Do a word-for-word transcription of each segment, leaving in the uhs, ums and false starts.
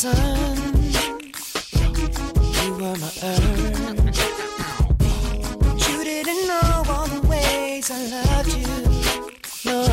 sun, you were my earth. But you didn't know all the ways I loved you, no.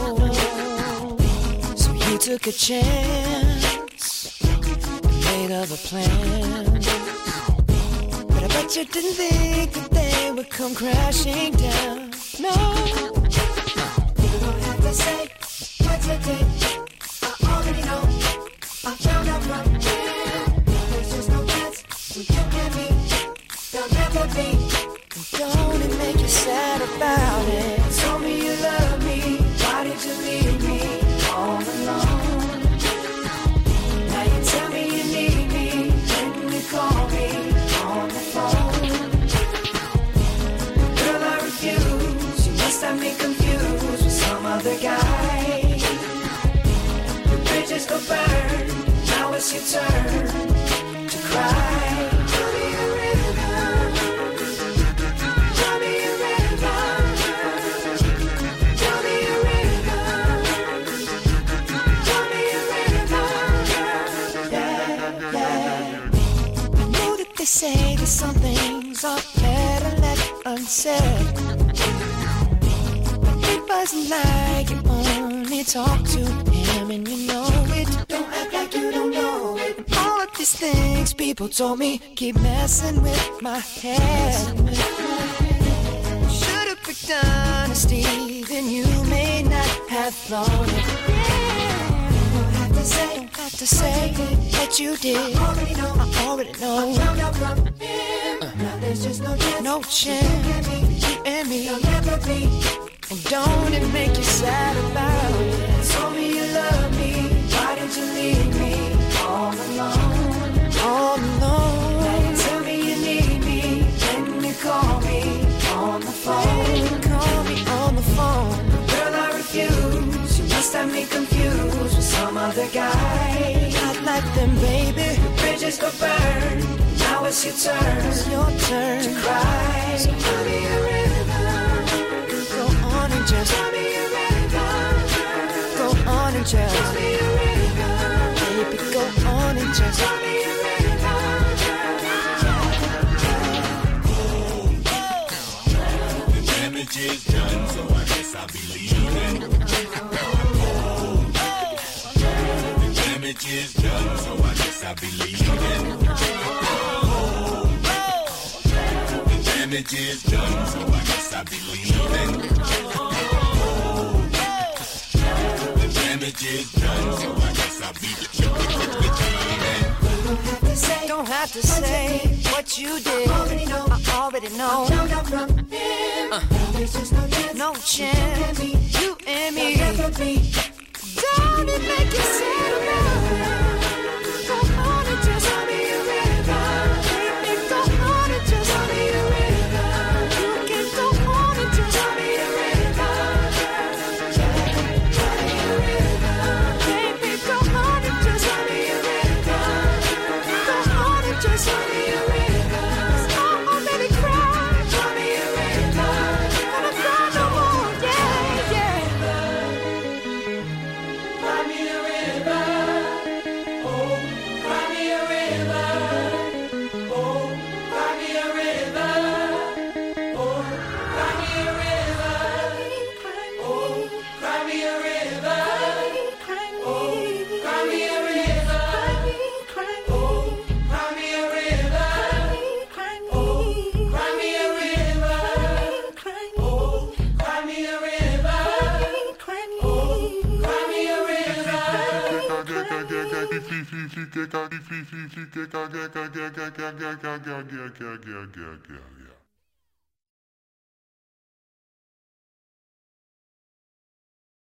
So you took a chance, made of a plan. But I bet you didn't think that they would come crashing down, no. You don't have to say what you did, I already know. I found out from you, there's just no chance for you and me, there'll never be. And don't it make you sad about it? Told me you love me, why did you leave me all alone? Now you tell me you need me, when you call me on the phone. Girl, I refuse, you must have me confused with some other guy. Bridges go burn, now it's your turn to cry. Tell me a river, tell me a river, tell me a river, tell me a river, yeah, yeah. I know that they say that some things are better left unsaid, but it wasn't like you only talk to him and you know it. Don't act like you don't know it. All of these things people told me keep messing with my head. Should've picked honesty, then you may not have thought it. Don't have to say, don't have to say what you did. I already know, I already know. I found out from him. Uh, now there's just no chance, no chance for you and me, there'll never be. And don't it make you sad about it? Told me you love me, why did you leave me all alone? All alone. Now you tell me you need me, when you call me on the phone. You call me on the phone. Girl, I refuse, you must have me confused with some other guy. Not like them, baby. The bridges go burn, now it's your turn, it's your turn to cry. So tell me a river, on and just tell me a river. Go on and just tell me a river. Baby, go on and just tell me a river. The damage is done, so I guess I'll be leaving. The damage is done, so I guess I'll be leaving. The damage is done, so I guess I'll be leaving. The damage is done, so I guess I'll be leaving. Don't have to say what you did, I already know. I already know. Uh, no chance, you and me. Don't it make you sad about? Go on and just tell me a river. Baby, go on and just tell me a river. You can go on and just tell me a river. Tell me a river. Baby, go on and just tell me a river. Go on and just tell me a river. I already cried. Tell me a river. Gonna cry no more, yeah, yeah. Cry me a river, oh, cry me a river, oh, cry me a river, oh, cry me a river, oh, cry me a river, oh, cry me a river, oh, cry me a river, oh, cry me a river, oh, cry me a river, oh, cry me a river.